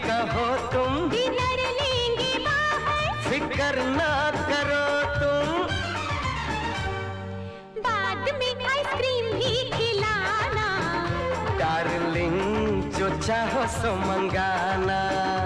कहो तुम डिनर लेंगे बाहर, फिक्र ना करो तुम, बाद में आइसक्रीम भी खिलाना, डार्लिंग जो चाहो सो मंगाना।